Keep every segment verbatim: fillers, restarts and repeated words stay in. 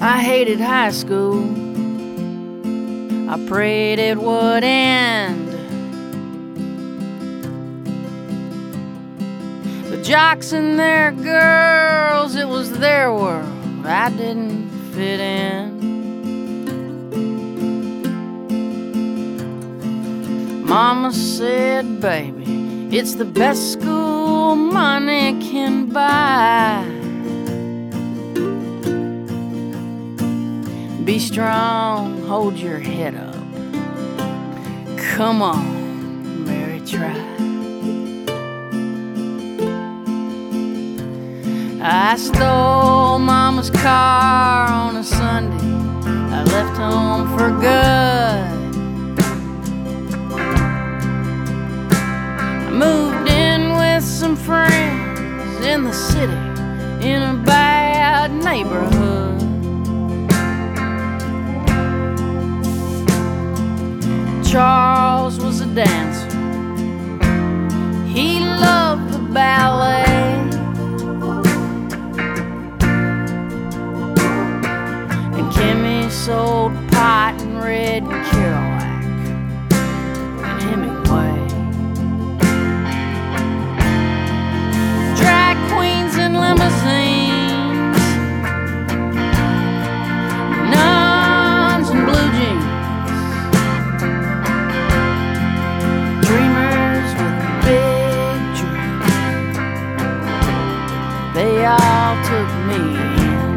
I hated high school. I prayed it would end. The jocks and their girls, it was their world. I didn't fit in. Mama said, baby, it's the best school money can buy. Be strong, hold your head up. Come on, Mary, try. I stole Mama's car on a Sunday. I left home for good. I moved in with some friends in the city, in a bad neighborhood. Charles was a dancer. He loved the ballet. And Kimmy sold pot and read Kerouac and Hemingway. Drag queens in limousines, nuns in blue jeans. They all took me in.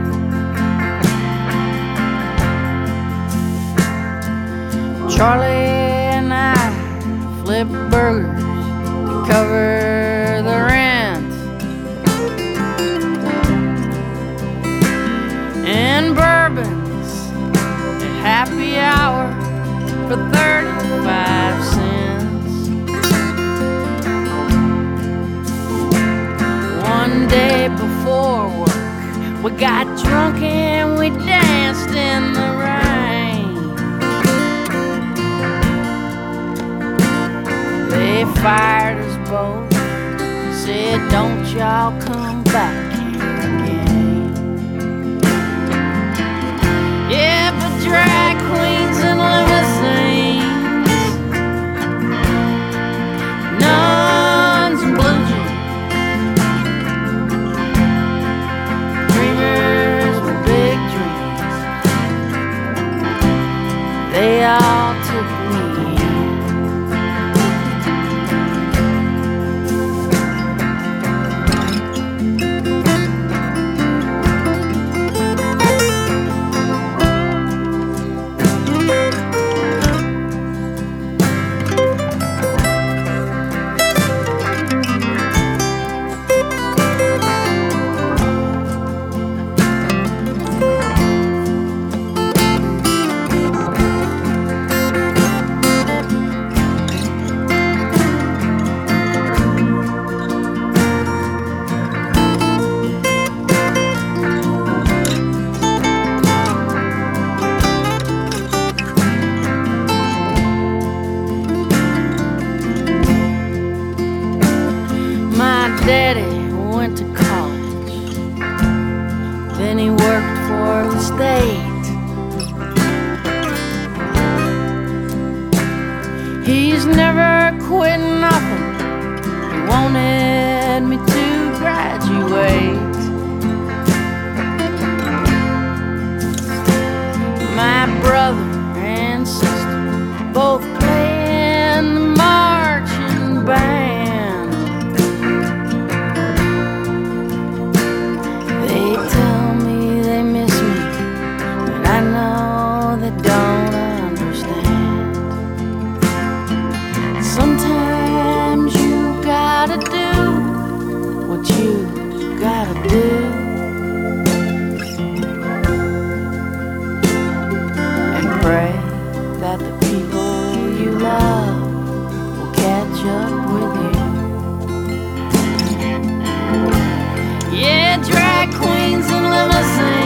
Charlie and I flipped burgers to cover the rent, and bourbons at happy hour for thirty-five cents. One day before work, we got drunk and we danced in the rain. They fired us both, said, don't y'all come back here again. Yeah, but drag queens and limousines, nuns and blue jeans, they all took me in. Daddy went to college, then he worked for the state. He's never quit nothing. He wanted me to graduate. My brother and sister both play in the marching band. Don't understand. Sometimes you gotta do what you gotta do, and pray that the people you love will catch up with you. Yeah, drag queens and limousines,